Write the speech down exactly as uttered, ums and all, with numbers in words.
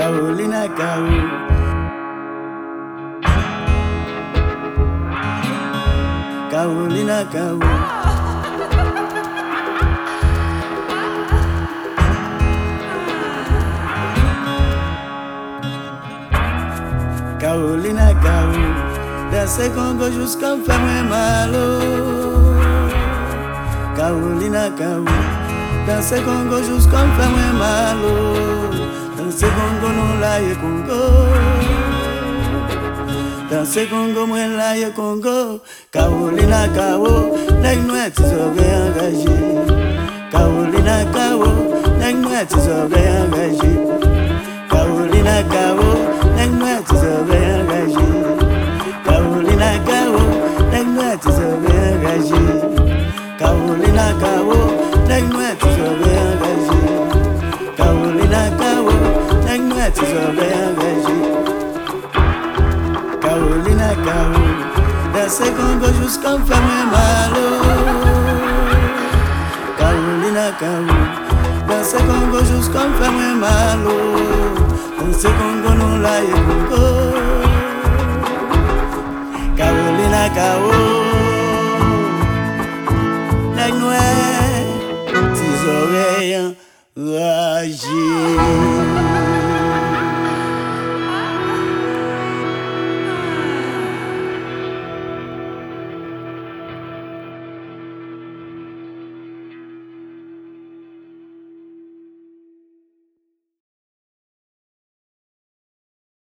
Carolina Kao. Carolina Kao. Carolina Kao. Danser Congo jusqu'à me faire mal. Carolina Kao. Danser Congo jusqu'à me faire mal. Danser Congo non la ye Congo. Danser Congo moi la ye Congo. Carolina Kao. Nèg noir tes oreilles engagées. Carolina Kao. Nèg noir tes oreilles engagées. Carolina Kao. Nèg noir tes oreilles engagées. Carolina Kao. Nèg noir tes oreilles engagées. Carolina Kao. Nèg noir tes oreilles engagées. Carolina Kao. Nèg noir tes oreilles engagées. Carolina Kao. Danser Congo jusqu'à me faire mal. Carolina Kao. Danser Congo jusqu'à me faire mal. Danser Congo non la ye Congo. Carolina Kao. Nèg noir tes oreilles engagées.